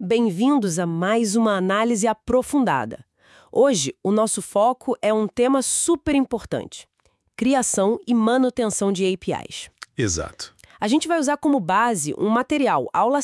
Bem-vindos a mais uma análise aprofundada. Hoje, o nosso foco é um tema super importante: criação e manutenção de APIs. Exato. A gente vai usar como base um material, aula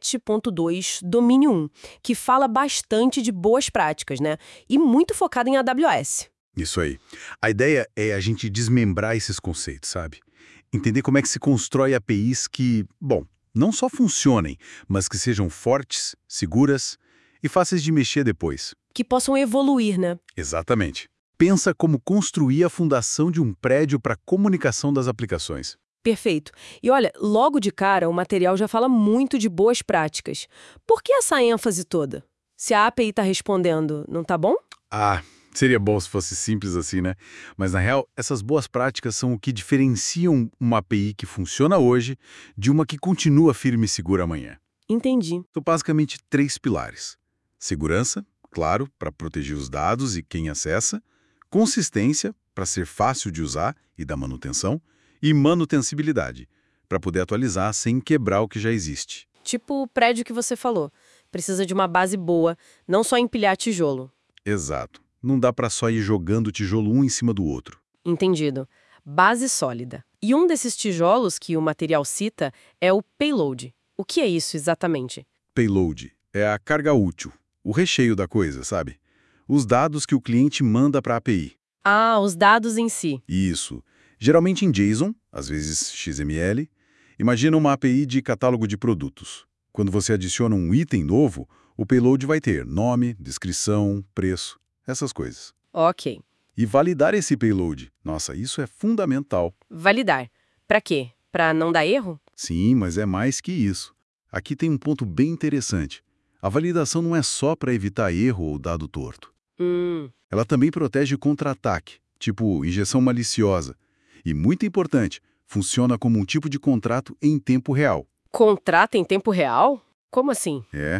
7.2, domínio 1, que fala bastante de boas práticas, né? E muito focado em AWS. Isso aí. A ideia é a gente desmembrar esses conceitos, sabe? Entender como é que se constrói APIs que, bom, não só funcionem, mas que sejam fortes, seguras e fáceis de mexer depois. Que possam evoluir, né? Exatamente. Pensa como construir a fundação de um prédio para a comunicação das aplicações. Perfeito. E olha, logo de cara, o material já fala muito de boas práticas. Por que essa ênfase toda? Se a API está respondendo, não tá bom? Seria bom se fosse simples assim, né? Mas, na real, essas boas práticas são o que diferenciam uma API que funciona hoje de uma que continua firme e segura amanhã. Entendi. São basicamente 3 pilares. Segurança, claro, para proteger os dados e quem acessa. Consistência, para ser fácil de usar e dar manutenção. E manutencibilidade, para poder atualizar sem quebrar o que já existe. Tipo o prédio que você falou. Precisa de uma base boa, não só empilhar tijolo. Exato. Não dá para só ir jogando tijolo um em cima do outro. Entendido. Base sólida. E um desses tijolos que o material cita é o payload. O que é isso exatamente? Payload é a carga útil, o recheio da coisa, sabe? Os dados que o cliente manda para a API. Ah, os dados em si. Isso. Geralmente em JSON, às vezes XML. Imagina uma API de catálogo de produtos. Quando você adiciona um item novo, o payload vai ter nome, descrição, preço, essas coisas. Ok. E validar esse payload, nossa, isso é fundamental. Validar. Pra quê? Pra não dar erro? Sim, mas é mais que isso. Aqui tem um ponto bem interessante. A validação não é só para evitar erro ou dado torto. Ela também protege contra ataque, tipo injeção maliciosa. E, muito importante, funciona como um tipo de contrato em tempo real. Contrato em tempo real? Como assim?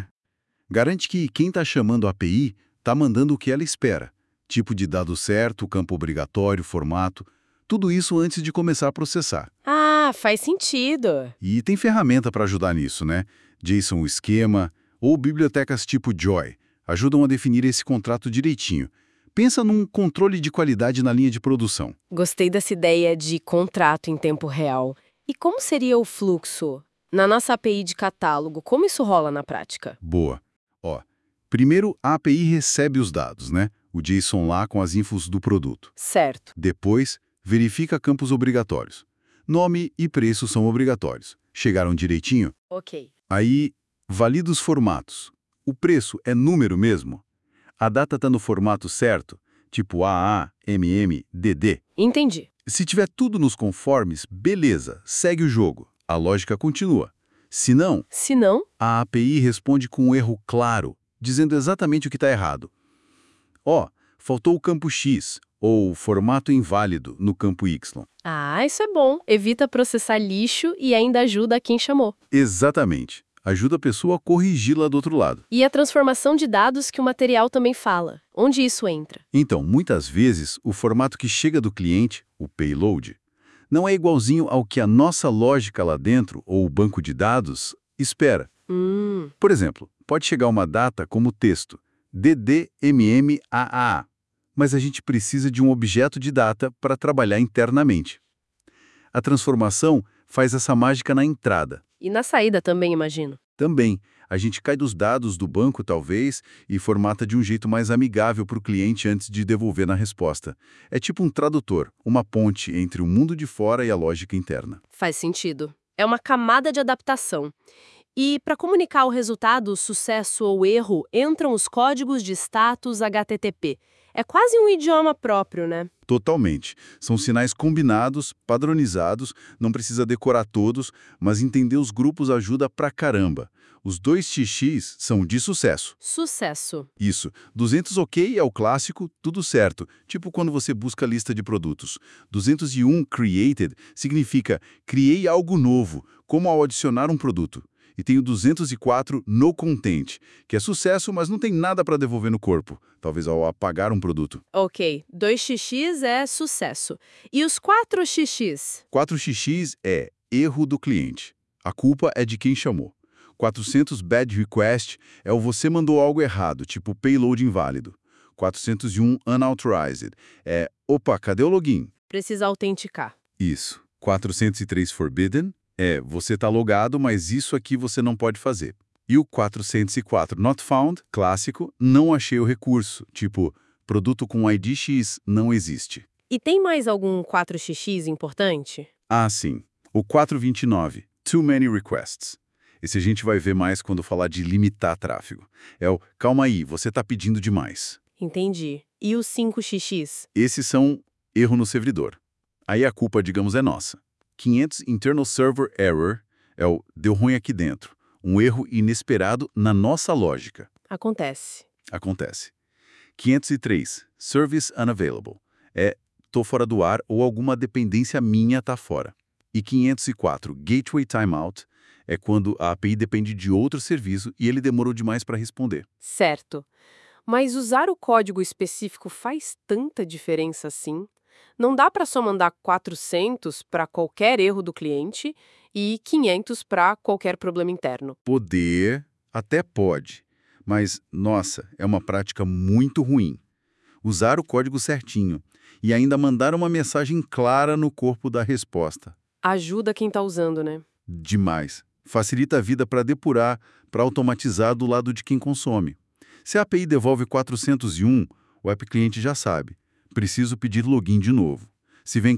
Garante que quem está chamando a API está mandando o que ela espera. Tipo de dado certo, campo obrigatório, formato, tudo isso antes de começar a processar. Ah, faz sentido. E tem ferramenta para ajudar nisso, né? JSON esquema ou bibliotecas tipo Joy ajudam a definir esse contrato direitinho. Pensa num controle de qualidade na linha de produção. Gostei dessa ideia de contrato em tempo real. E como seria o fluxo? Na nossa API de catálogo, como isso rola na prática? Boa. Primeiro a API recebe os dados, né? O JSON lá com as infos do produto. Certo. Depois, verifica campos obrigatórios. Nome e preço são obrigatórios. Chegaram direitinho? Ok. Aí, valida os formatos. O preço é número mesmo? A data está no formato certo? Tipo AA, MM, DD? Entendi. Se tiver tudo nos conformes, beleza, segue o jogo. A lógica continua. Se não, Se não, a API responde com um erro claro, dizendo exatamente o que está errado. Faltou o campo X, ou formato inválido no campo Y. isso é bom. Evita processar lixo e ainda ajuda quem chamou. Exatamente. Ajuda a pessoa a corrigir lá do outro lado. E a transformação de dados que o material também fala. Onde isso entra? Então, muitas vezes, o formato que chega do cliente, o payload, não é igualzinho ao que a nossa lógica lá dentro, ou o banco de dados, espera. Por exemplo, pode chegar uma data como texto, DDMMAA, mas a gente precisa de um objeto de data para trabalhar internamente. A transformação faz essa mágica na entrada. E na saída também, imagino. Também, a gente cai dos dados do banco, talvez, e formata de um jeito mais amigável para o cliente antes de devolver na resposta. É tipo um tradutor, uma ponte entre o mundo de fora e a lógica interna. Faz sentido. É uma camada de adaptação. E para comunicar o resultado, sucesso ou erro, entram os códigos de status HTTP. É quase um idioma próprio, né? Totalmente. São sinais combinados, padronizados, não precisa decorar todos, mas entender os grupos ajuda pra caramba. Os 2xx são de sucesso. Sucesso. Isso. 200 ok é o clássico, tudo certo. Tipo quando você busca a lista de produtos. 201 created significa criei algo novo, como ao adicionar um produto. E tem o 204 no content, que é sucesso, mas não tem nada para devolver no corpo, talvez ao apagar um produto. Ok, 2xx é sucesso. E os 4xx? 4xx é erro do cliente. A culpa é de quem chamou. 400 bad request é o você mandou algo errado, tipo payload inválido. 401 unauthorized é, opa, cadê o login? Precisa autenticar. Isso. 403 forbidden é, você está logado, mas isso aqui você não pode fazer. E o 404 not found, clássico, não achei o recurso, tipo, produto com ID X não existe. E tem mais algum 4xx importante? Ah, sim. O 429, too many requests. Esse a gente vai ver mais quando falar de limitar tráfego. É o, calma aí, você está pedindo demais. Entendi. E o 5xx? Esses são erro no servidor. Aí a culpa, digamos, é nossa. 500 internal server error é o deu ruim aqui dentro. Um erro inesperado na nossa lógica. Acontece. Acontece. 503, service unavailable. É, tô fora do ar ou alguma dependência minha tá fora. E 504, gateway timeout, é quando a API depende de outro serviço e ele demorou demais para responder. Certo. Mas usar o código específico faz tanta diferença assim? Não dá para só mandar 400 para qualquer erro do cliente e 500 para qualquer problema interno. Poder, até pode, mas, nossa, é uma prática muito ruim. Usar o código certinho e ainda mandar uma mensagem clara no corpo da resposta. Ajuda quem está usando, né? Demais. Facilita a vida para depurar, para automatizar do lado de quem consome. Se a API devolve 401, o app cliente já sabe. Preciso pedir login de novo. Se vem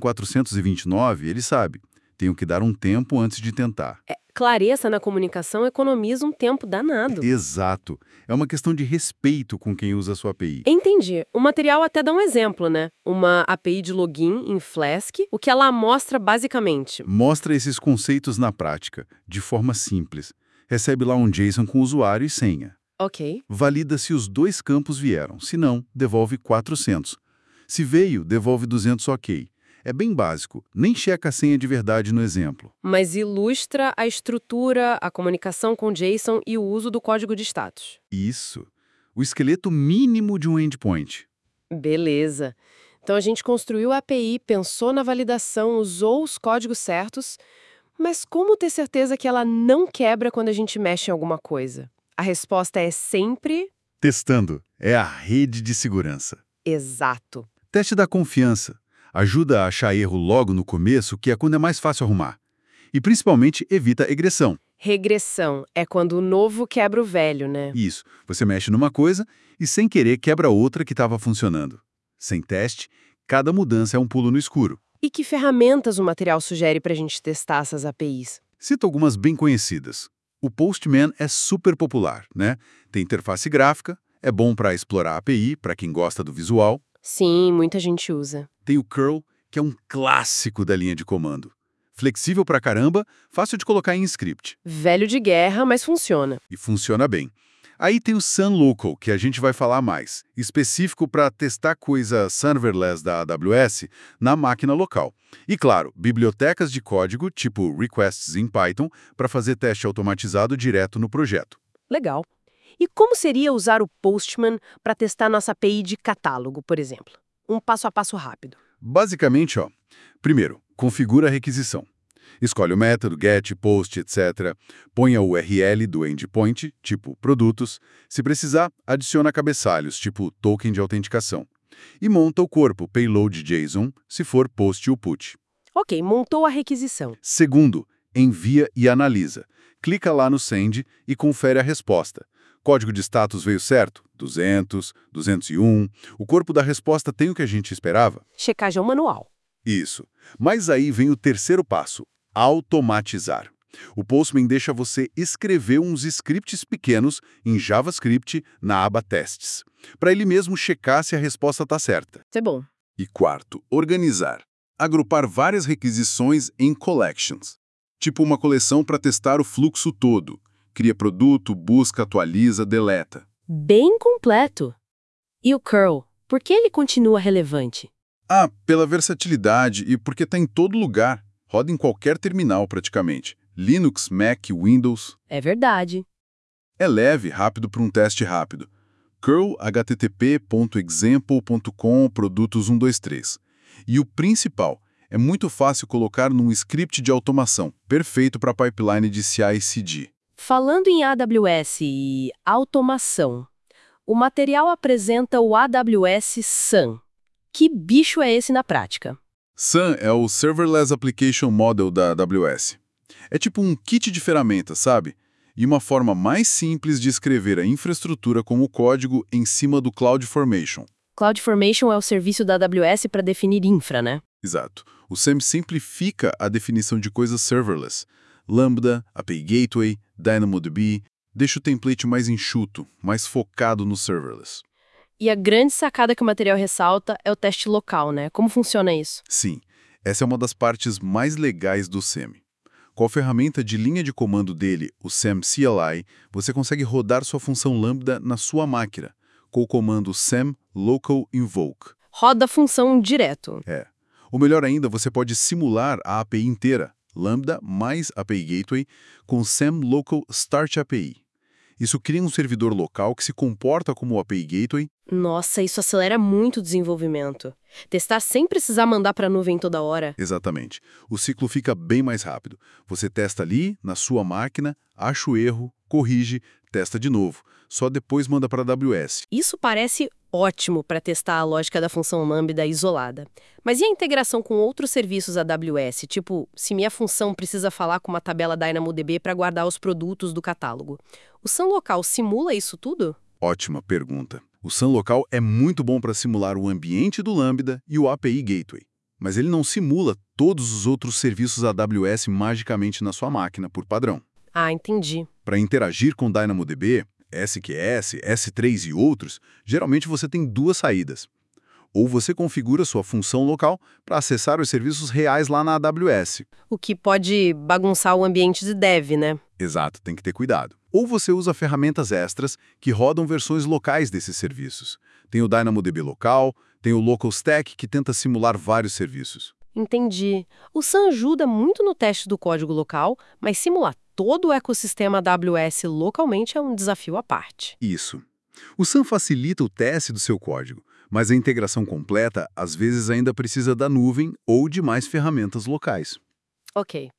429, ele sabe. Tenho que dar um tempo antes de tentar. Clareza na comunicação economiza um tempo danado. Exato. É uma questão de respeito com quem usa a sua API. Entendi. O material até dá um exemplo, né? Uma API de login em Flask, o que ela mostra basicamente. Mostra esses conceitos na prática, de forma simples. Recebe lá um JSON com usuário e senha. Ok. Valida se os dois campos vieram. Se não, devolve 400. Se veio, devolve 200 ok. É bem básico, nem checa a senha de verdade no exemplo. Mas ilustra a estrutura, a comunicação com JSON e o uso do código de status. Isso. O esqueleto mínimo de um endpoint. Beleza. Então a gente construiu a API, pensou na validação, usou os códigos certos, mas como ter certeza que ela não quebra quando a gente mexe em alguma coisa? A resposta é sempre... Testando. É a rede de segurança. Exato. Teste da confiança. Ajuda a achar erro logo no começo, que é quando é mais fácil arrumar. E principalmente evita regressão. Regressão é quando o novo quebra o velho, né? Isso. Você mexe numa coisa e sem querer quebra outra que estava funcionando. Sem teste, cada mudança é um pulo no escuro. E que ferramentas o material sugere para a gente testar essas APIs? Cito algumas bem conhecidas. O Postman é super popular, né? Tem interface gráfica, é bom para explorar a API, para quem gosta do visual. Sim, muita gente usa. Tem o curl, que é um clássico da linha de comando. Flexível pra caramba, fácil de colocar em script. Velho de guerra, mas funciona. E funciona bem. Aí tem o SunLocal, que a gente vai falar mais, específico para testar coisa serverless da AWS na máquina local. E claro, bibliotecas de código, tipo requests em Python, para fazer teste automatizado direto no projeto. Legal. E como seria usar o Postman para testar nossa API de catálogo, por exemplo? Um passo a passo rápido. Basicamente, primeiro, configura a requisição. Escolhe o método, get, post, etc. Põe a URL do endpoint, tipo produtos. Se precisar, adiciona cabeçalhos, tipo token de autenticação. E monta o corpo, payload JSON, se for post ou put. Ok, montou a requisição. Segundo, envia e analisa. Clica lá no send e confere a resposta. Código de status veio certo? 200, 201. O corpo da resposta tem o que a gente esperava? Checagem manual. Isso. Mas aí vem o terceiro passo, automatizar. O Postman deixa você escrever uns scripts pequenos em JavaScript na aba Testes, para ele mesmo checar se a resposta está certa. Isso é bom. E quarto, organizar. Agrupar várias requisições em collections. Tipo uma coleção para testar o fluxo todo. Cria produto, busca, atualiza, deleta. Bem completo. E o curl, por que ele continua relevante? Ah, pela versatilidade e porque está em todo lugar. Roda em qualquer terminal praticamente. Linux, Mac, Windows. É verdade. É leve, rápido para um teste rápido. Curl http.example.com produtos 123. E o principal, é muito fácil colocar num script de automação, perfeito para pipeline de CI/CD. Falando em AWS e automação, o material apresenta o AWS SAM. Que bicho é esse na prática? SAM é o Serverless Application Model da AWS. É tipo um kit de ferramentas, sabe? E uma forma mais simples de escrever a infraestrutura como código em cima do CloudFormation. CloudFormation é o serviço da AWS para definir infra, né? Exato. O SAM simplifica a definição de coisas serverless. Lambda, API Gateway, DynamoDB, deixa o template mais enxuto, mais focado no serverless. E a grande sacada que o material ressalta é o teste local, né? Como funciona isso? Sim, essa é uma das partes mais legais do SAM. Com a ferramenta de linha de comando dele, o SAM CLI, você consegue rodar sua função Lambda na sua máquina, com o comando SAM Local Invoke. Roda a função direto. Ou melhor ainda, você pode simular a API inteira, Lambda mais API Gateway, com SAM Local Start API. Isso cria um servidor local que se comporta como API Gateway. Nossa, isso acelera muito o desenvolvimento. Testar sem precisar mandar para a nuvem toda hora. Exatamente. O ciclo fica bem mais rápido. Você testa ali, na sua máquina, acha o erro, corrige, testa de novo. Só depois manda para a AWS. Isso parece ótimo para testar a lógica da função Lambda isolada. Mas e a integração com outros serviços AWS? Tipo, se minha função precisa falar com uma tabela DynamoDB para guardar os produtos do catálogo. O SAM local simula isso tudo? Ótima pergunta. O SAM local é muito bom para simular o ambiente do Lambda e o API Gateway. Mas ele não simula todos os outros serviços AWS magicamente na sua máquina, por padrão. Ah, entendi. Para interagir com DynamoDB, SQS, S3 e outros, geralmente você tem duas saídas. Ou você configura sua função local para acessar os serviços reais lá na AWS. O que pode bagunçar o ambiente de dev, né? Exato, tem que ter cuidado. Ou você usa ferramentas extras que rodam versões locais desses serviços. Tem o DynamoDB local, tem o Local Stack que tenta simular vários serviços. Entendi. O SAM ajuda muito no teste do código local, mas simular todo o ecossistema AWS localmente é um desafio à parte. Isso. O SAM facilita o teste do seu código, mas a integração completa às vezes ainda precisa da nuvem ou de mais ferramentas locais. Ok.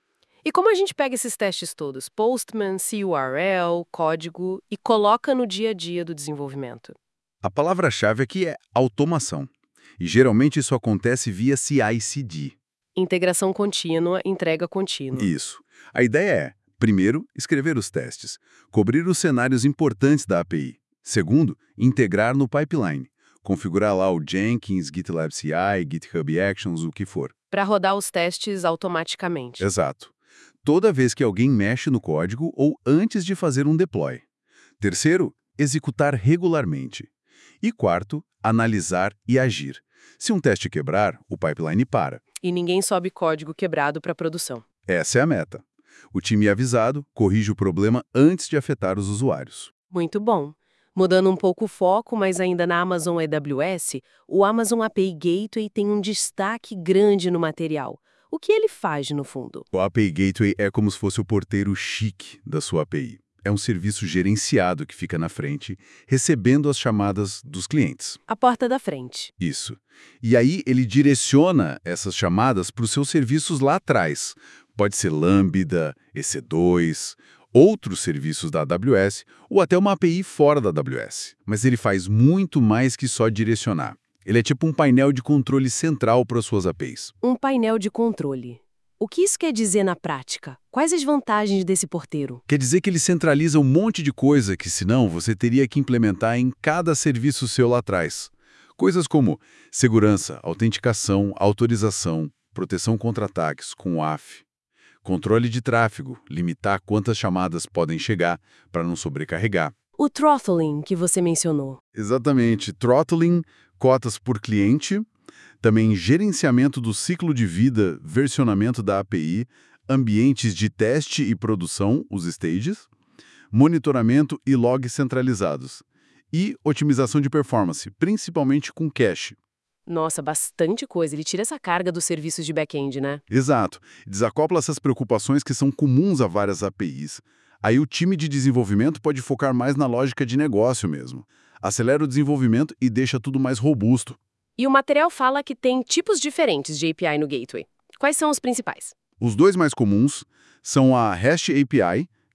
E como a gente pega esses testes todos, Postman, CURL, código, e coloca no dia a dia do desenvolvimento? A palavra-chave aqui é automação. E geralmente isso acontece via CI/CD. Integração contínua, entrega contínua. Isso. A ideia é, primeiro, escrever os testes, cobrir os cenários importantes da API. Segundo, integrar no pipeline, configurar lá o Jenkins, GitLab CI, GitHub Actions, o que for. Para rodar os testes automaticamente. Exato. Toda vez que alguém mexe no código ou antes de fazer um deploy. Terceiro, executar regularmente. E quarto, analisar e agir. Se um teste quebrar, o pipeline para. E ninguém sobe código quebrado para produção. Essa é a meta. O time é avisado, corrige o problema antes de afetar os usuários. Muito bom. Mudando um pouco o foco, mas ainda na Amazon AWS, o Amazon API Gateway tem um destaque grande no material. O que ele faz, no fundo? O API Gateway é como se fosse o porteiro chique da sua API. É um serviço gerenciado que fica na frente, recebendo as chamadas dos clientes. A porta da frente. Isso. E aí ele direciona essas chamadas para os seus serviços lá atrás. Pode ser Lambda, EC2, outros serviços da AWS ou até uma API fora da AWS. Mas ele faz muito mais que só direcionar. Ele é tipo um painel de controle central para as suas APIs. Um painel de controle. O que isso quer dizer na prática? Quais as vantagens desse porteiro? Quer dizer que ele centraliza um monte de coisa que, senão, você teria que implementar em cada serviço seu lá atrás. Coisas como segurança, autenticação, autorização, proteção contra ataques com WAF, controle de tráfego, limitar quantas chamadas podem chegar para não sobrecarregar. O throttling que você mencionou. Exatamente, throttling, cotas por cliente, também gerenciamento do ciclo de vida, versionamento da API, ambientes de teste e produção, os stages, monitoramento e logs centralizados, e otimização de performance, principalmente com cache. Nossa, bastante coisa. Ele tira essa carga dos serviços de back-end, né? Exato. Desacopla essas preocupações que são comuns a várias APIs. Aí o time de desenvolvimento pode focar mais na lógica de negócio mesmo. Acelera o desenvolvimento e deixa tudo mais robusto. E o material fala que tem tipos diferentes de API no Gateway. Quais são os principais? Os dois mais comuns são a REST API,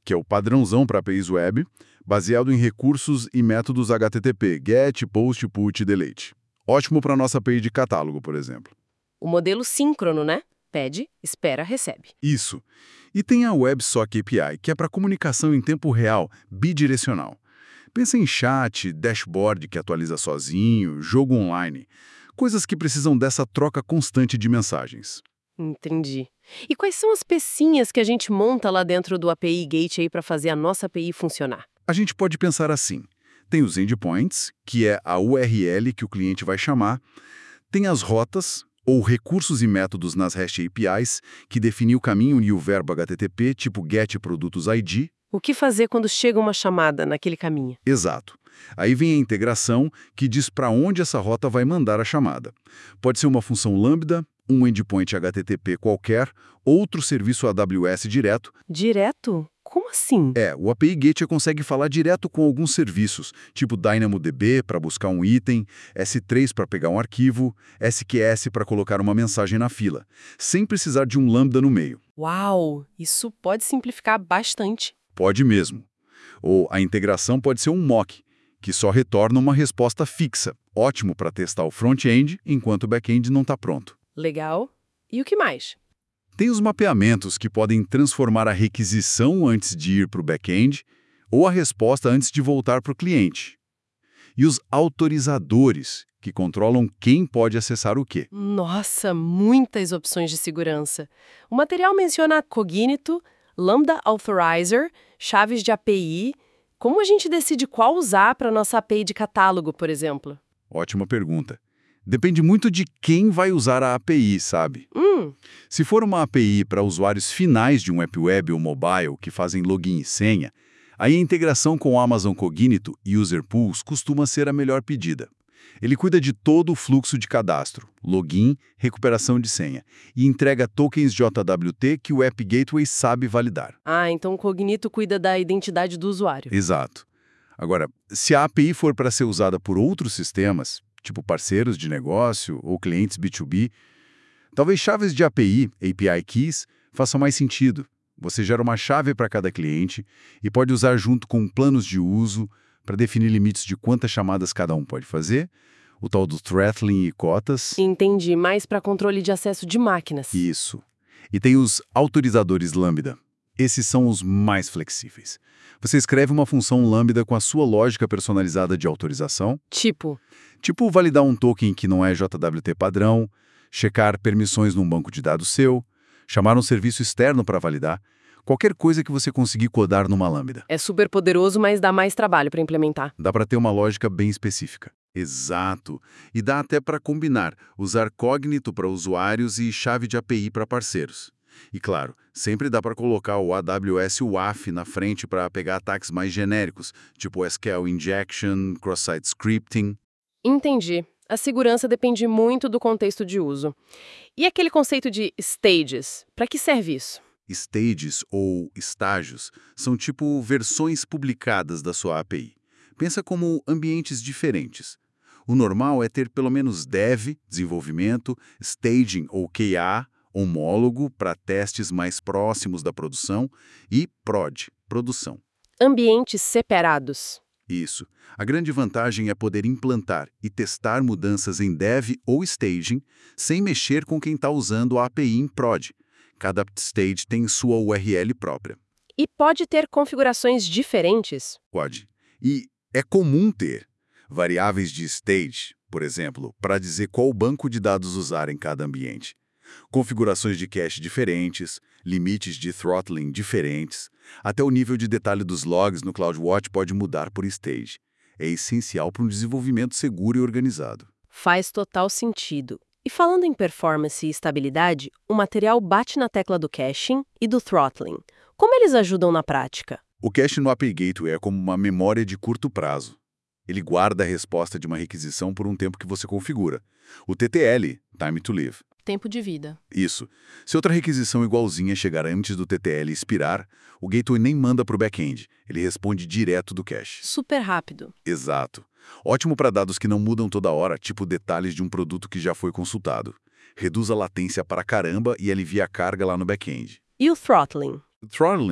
que é o padrãozão para APIs web, baseado em recursos e métodos HTTP, GET, POST, PUT e DELETE. Ótimo para nossa API de catálogo, por exemplo. O modelo síncrono, né? Pede, espera, recebe. Isso. E tem a WebSocket API, que é para comunicação em tempo real, bidirecional. Pensa em chat, dashboard que atualiza sozinho, jogo online. Coisas que precisam dessa troca constante de mensagens. Entendi. E quais são as pecinhas que a gente monta lá dentro do API Gateway para fazer a nossa API funcionar? A gente pode pensar assim. Tem os endpoints, que é a URL que o cliente vai chamar. Tem as rotas, ou recursos e métodos nas REST APIs, que definem o caminho e o verbo HTTP, tipo getProductosID. O que fazer quando chega uma chamada naquele caminho? Exato. Aí vem a integração, que diz para onde essa rota vai mandar a chamada. Pode ser uma função lambda, um endpoint HTTP qualquer, outro serviço AWS direto. Direto? Como assim? O API Gateway consegue falar direto com alguns serviços, tipo DynamoDB para buscar um item, S3 para pegar um arquivo, SQS para colocar uma mensagem na fila, sem precisar de um lambda no meio. Uau! Isso pode simplificar bastante. Pode mesmo. Ou a integração pode ser um mock, que só retorna uma resposta fixa, ótimo para testar o front-end enquanto o back-end não está pronto. Legal. E o que mais? Tem os mapeamentos que podem transformar a requisição antes de ir para o back-end ou a resposta antes de voltar para o cliente. E os autorizadores, que controlam quem pode acessar o quê. Nossa, muitas opções de segurança. O material menciona Cognito, Lambda Authorizer, chaves de API. Como a gente decide qual usar para nossa API de catálogo, por exemplo? Ótima pergunta. Depende muito de quem vai usar a API, sabe? Se for uma API para usuários finais de um app web ou mobile que fazem login e senha, aí a integração com o Amazon Cognito e User Pools costuma ser a melhor pedida. Ele cuida de todo o fluxo de cadastro, login, recuperação de senha, e entrega tokens JWT que o App Gateway sabe validar. Ah, então o Cognito cuida da identidade do usuário. Exato. Agora, se a API for para ser usada por outros sistemas, tipo parceiros de negócio ou clientes B2B, talvez chaves de API, API Keys, façam mais sentido. Você gera uma chave para cada cliente e pode usar junto com planos de uso para definir limites de quantas chamadas cada um pode fazer, o tal do throttling e cotas. Entendi, mais para controle de acesso de máquinas. Isso. E tem os autorizadores Lambda. Esses são os mais flexíveis. Você escreve uma função Lambda com a sua lógica personalizada de autorização. Tipo Validar um token que não é JWT padrão, checar permissões num banco de dados seu, chamar um serviço externo para validar, qualquer coisa que você conseguir codar numa Lambda. É super poderoso, mas dá mais trabalho para implementar. Dá para ter uma lógica bem específica. Exato. E dá até para combinar, usar Cognito para usuários e chave de API para parceiros. E claro, sempre dá para colocar o AWS WAF na frente para pegar ataques mais genéricos, tipo SQL Injection, Cross-Site Scripting. Entendi. A segurança depende muito do contexto de uso. E aquele conceito de stages? Para que serve isso? Stages ou estágios são tipo versões publicadas da sua API. Pensa como ambientes diferentes. O normal é ter pelo menos dev, desenvolvimento, staging ou QA, homólogo para testes mais próximos da produção e prod, produção. Ambientes separados. Isso. A grande vantagem é poder implantar e testar mudanças em dev ou staging sem mexer com quem está usando a API em prod. Cada stage tem sua URL própria. E pode ter configurações diferentes? Pode. E é comum ter variáveis de stage, por exemplo, para dizer qual banco de dados usar em cada ambiente. Configurações de cache diferentes, limites de throttling diferentes, até o nível de detalhe dos logs no CloudWatch pode mudar por stage. É essencial para um desenvolvimento seguro e organizado. Faz total sentido. E falando em performance e estabilidade, o material bate na tecla do caching e do throttling. Como eles ajudam na prática? O cache no API Gateway é como uma memória de curto prazo. Ele guarda a resposta de uma requisição por um tempo que você configura. O TTL, Time to Live. Tempo de vida. Isso. Se outra requisição igualzinha chegar antes do TTL expirar, o gateway nem manda para o back-end. Ele responde direto do cache. Super rápido. Exato. Ótimo para dados que não mudam toda hora, tipo detalhes de um produto que já foi consultado. Reduz a latência para caramba e alivia a carga lá no back-end. E o throttling? Throttling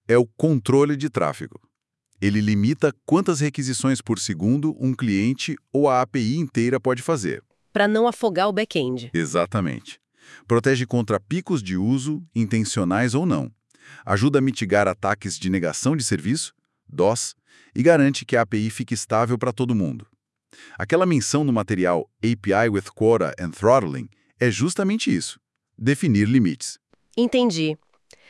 é o controle de tráfego. Ele limita quantas requisições por segundo um cliente ou a API inteira pode fazer. Para não afogar o back-end. Exatamente. Protege contra picos de uso, intencionais ou não. Ajuda a mitigar ataques de negação de serviço, DOS, e garante que a API fique estável para todo mundo. Aquela menção no material API with Quota and Throttling é justamente isso, definir limites. Entendi.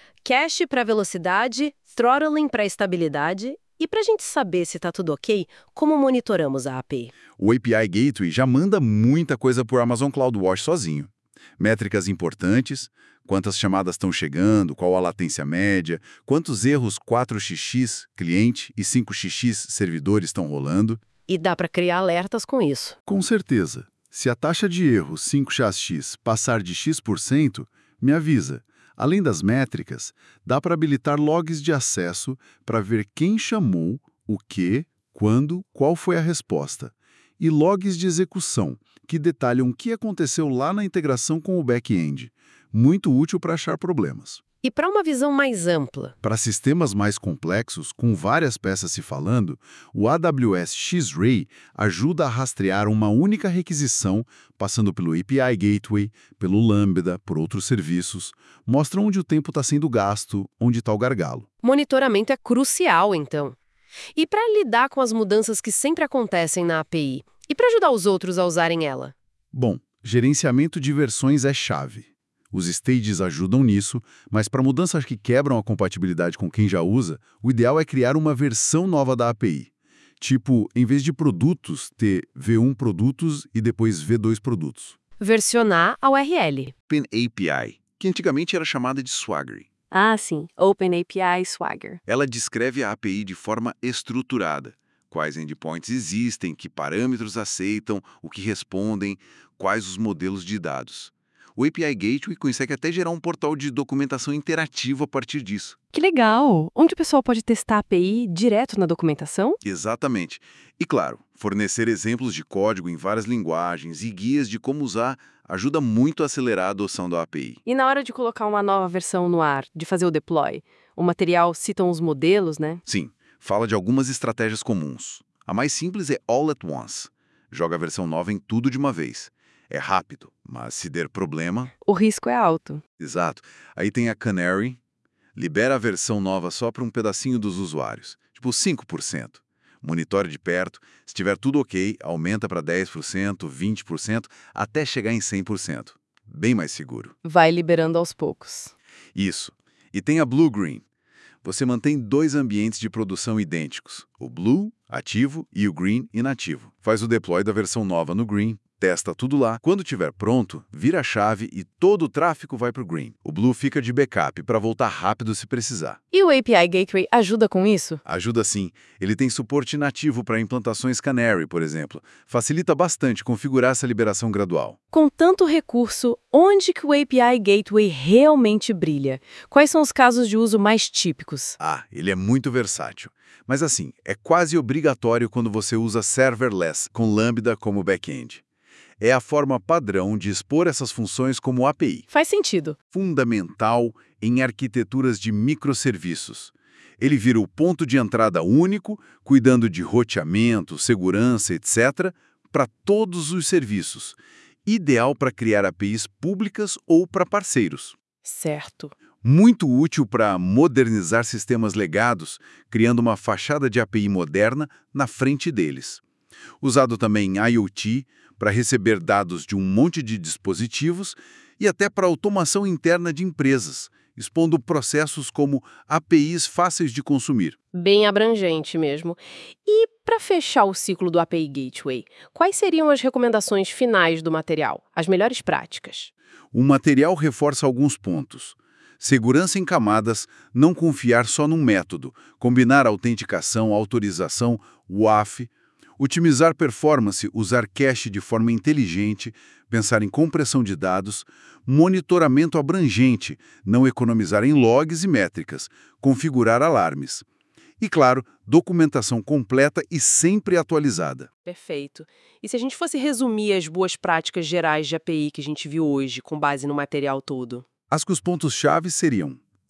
Cache para velocidade, throttling para estabilidade. E para a gente saber se está tudo ok, como monitoramos a API? O API Gateway já manda muita coisa por Amazon CloudWatch sozinho. Métricas importantes, quantas chamadas estão chegando, qual a latência média, quantos erros 4xx cliente e 5xx servidores estão rolando. E dá para criar alertas com isso. Com certeza. Se a taxa de erro 5xx passar de X%, me avisa. Além das métricas, dá para habilitar logs de acesso para ver quem chamou, o que, quando, qual foi a resposta. E logs de execução, que detalham o que aconteceu lá na integração com o back-end. Muito útil para achar problemas. E para uma visão mais ampla? Para sistemas mais complexos, com várias peças se falando, o AWS X-Ray ajuda a rastrear uma única requisição, passando pelo API Gateway, pelo Lambda, por outros serviços, mostra onde o tempo está sendo gasto, onde está o gargalo. Monitoramento é crucial, então. E para lidar com as mudanças que sempre acontecem na API? E para ajudar os outros a usarem ela? Bom, gerenciamento de versões é chave. Os stages ajudam nisso, mas para mudanças que quebram a compatibilidade com quem já usa, o ideal é criar uma versão nova da API. Tipo, em vez de produtos, ter V1 produtos e depois V2 produtos. Versionar a URL. Open API, que antigamente era chamada de Swagger. Ah, sim. Open API Swagger. Ela descreve a API de forma estruturada. Quais endpoints existem, que parâmetros aceitam, o que respondem, quais os modelos de dados. O API Gateway consegue até gerar um portal de documentação interativa a partir disso. Que legal! Onde o pessoal pode testar a API direto na documentação? Exatamente. E claro, fornecer exemplos de código em várias linguagens e guias de como usar ajuda muito a acelerar a adoção da API. E na hora de colocar uma nova versão no ar, de fazer o deploy, o material citam os modelos, né? Sim, fala de algumas estratégias comuns. A mais simples é All at Once. Joga a versão nova em tudo de uma vez. É rápido, mas se der problema... O risco é alto. Exato. Aí tem a Canary, libera a versão nova só para um pedacinho dos usuários, tipo 5%. Monitore de perto, se tiver tudo ok, aumenta para 10%, 20%, até chegar em 100%. Bem mais seguro. Vai liberando aos poucos. Isso. E tem a Blue Green. Você mantém 2 ambientes de produção idênticos, o Blue, ativo, e o Green, inativo. Faz o deploy da versão nova no Green, testa tudo lá. Quando estiver pronto, vira a chave e todo o tráfego vai para o Green. O Blue fica de backup para voltar rápido se precisar. E o API Gateway ajuda com isso? Ajuda sim. Ele tem suporte nativo para implantações Canary, por exemplo. Facilita bastante configurar essa liberação gradual. Com tanto recurso, onde que o API Gateway realmente brilha? Quais são os casos de uso mais típicos? Ah, ele é muito versátil. Mas assim, é quase obrigatório quando você usa serverless, com Lambda como back-end. É a forma padrão de expor essas funções como API. Faz sentido. Fundamental em arquiteturas de microserviços. Ele vira o ponto de entrada único, cuidando de roteamento, segurança, etc., para todos os serviços. Ideal para criar APIs públicas ou para parceiros. Certo. Muito útil para modernizar sistemas legados, criando uma fachada de API moderna na frente deles. Usado também em IoT, para receber dados de um monte de dispositivos e até para automação interna de empresas, expondo processos como APIs fáceis de consumir. Bem abrangente mesmo. E para fechar o ciclo do API Gateway, quais seriam as recomendações finais do material, as melhores práticas? O material reforça alguns pontos. Segurança em camadas, não confiar só num método, combinar autenticação, autorização, WAF, otimizar performance, usar cache de forma inteligente, pensar em compressão de dados, monitoramento abrangente, não economizar em logs e métricas, configurar alarmes. E, claro, documentação completa e sempre atualizada. Perfeito. E se a gente fosse resumir as boas práticas gerais de API que a gente viu hoje, com base no material todo? Acho que os pontos-chave seriam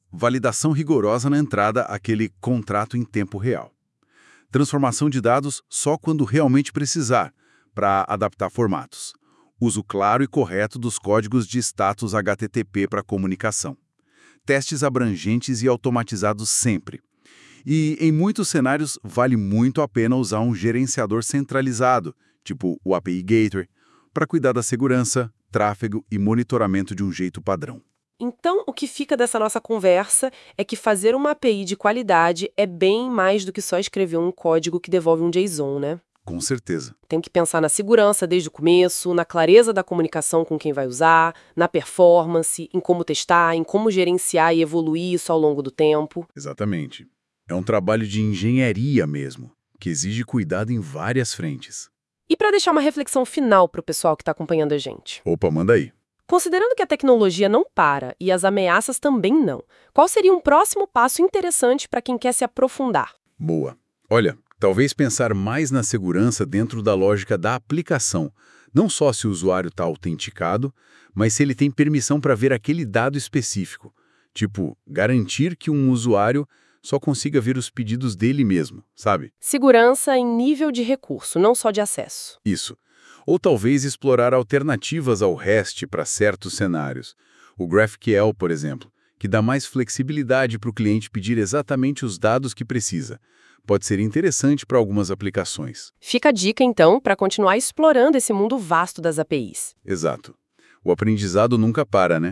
Validação rigorosa na entrada, aquele contrato em tempo real. Transformação de dados só quando realmente precisar, para adaptar formatos. Uso claro e correto dos códigos de status HTTP para comunicação. Testes abrangentes e automatizados sempre. E, em muitos cenários, vale muito a pena usar um gerenciador centralizado, tipo o API Gateway, para cuidar da segurança, tráfego e monitoramento de um jeito padrão. Então, o que fica dessa nossa conversa é que fazer uma API de qualidade é bem mais do que só escrever um código que devolve um JSON, né? Com certeza. Tem que pensar na segurança desde o começo, na clareza da comunicação com quem vai usar, na performance, em como testar, em como gerenciar e evoluir isso ao longo do tempo. Exatamente. É um trabalho de engenharia mesmo, que exige cuidado em várias frentes. E para deixar uma reflexão final para o pessoal que está acompanhando a gente. Opa, manda aí. Considerando que a tecnologia não para e as ameaças também não, qual seria um próximo passo interessante para quem quer se aprofundar? Boa. Olha, talvez pensar mais na segurança dentro da lógica da aplicação. Não só se o usuário está autenticado, mas se ele tem permissão para ver aquele dado específico. Tipo, garantir que um usuário só consiga ver os pedidos dele mesmo, sabe? Segurança em nível de recurso, não só de acesso. Isso. Ou talvez explorar alternativas ao REST para certos cenários. O GraphQL, por exemplo, que dá mais flexibilidade para o cliente pedir exatamente os dados que precisa. Pode ser interessante para algumas aplicações. Fica a dica, então, para continuar explorando esse mundo vasto das APIs. Exato. O aprendizado nunca para, né?